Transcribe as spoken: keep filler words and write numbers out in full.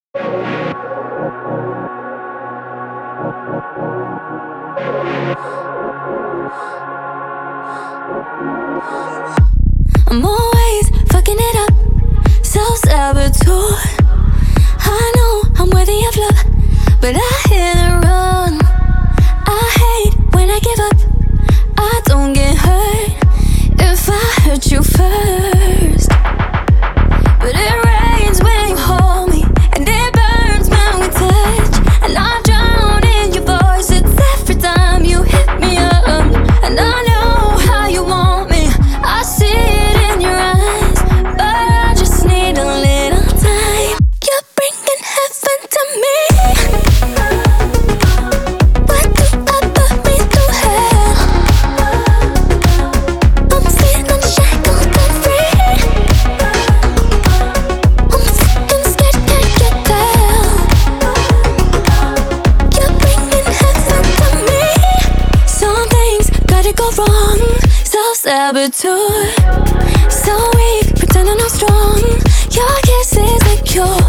I'm always fucking it up, self-saboteur. I know I'm worthy of love, but I hit and run. I hate when I give up, I don't get hurt if I hurt you first. But it rains when you hold me, and it burns when we touch. And I drown in your voice, it's every time you hit me up. And I know how you want me, I see it in your eyes, but I just need a little time. You're bringing heaven to me. Why do I put me through hell? I'm feeling shackled and free. I'm fucking scared, can't you tell? You're bringing heaven to me. Some things gotta go wrong, self-saboteur. So weak, pretending I'm strong. Your kiss is a cure.